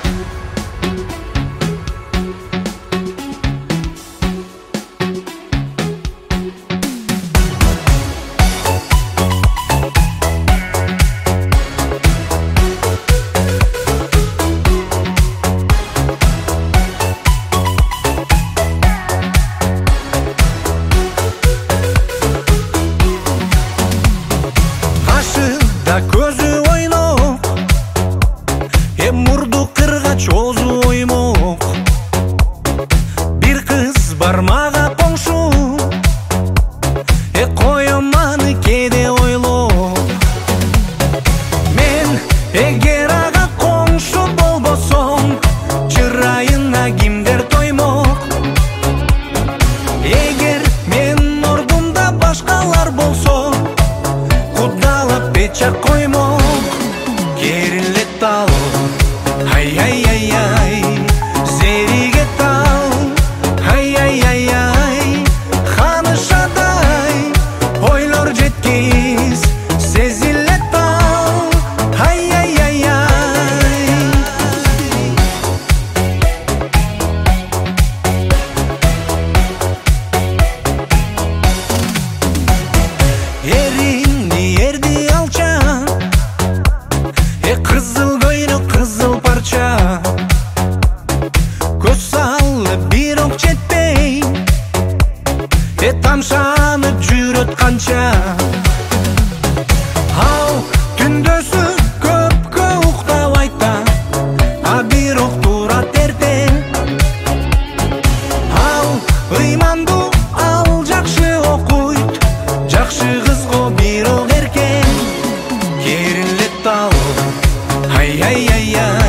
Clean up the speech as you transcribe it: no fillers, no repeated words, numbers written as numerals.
Көзі ойнақ, мұрды қырғач озу оймақ. Bir kız бармаға қоңшу, қойыманы кеде ойлап. Мен егер аға қоңшу болбосом, чырайына кимдер тоймақ. Егер мен ордымда башқалар болсо, құдалап печақ қоймақ. Керілі тал, ай-ай-ай-ай, зериге тал, ай-ай-ай-ай, ханышадай, ойлор жеткиз, сезілі тал, ай-ай-ай-ай. Еринди ерди алча, қызыл көйлек қызыл парча. Көз салып бир оқ жетпей, тамшанып жүрөт қанша. Ал түндөсү көпкө уктабайта, бир оқ турат эрте. Ал ыйманду ал жакшы окуйт, жакшы кызго бир оқ эркен. Керилет тал, ай-ай-ай-ай.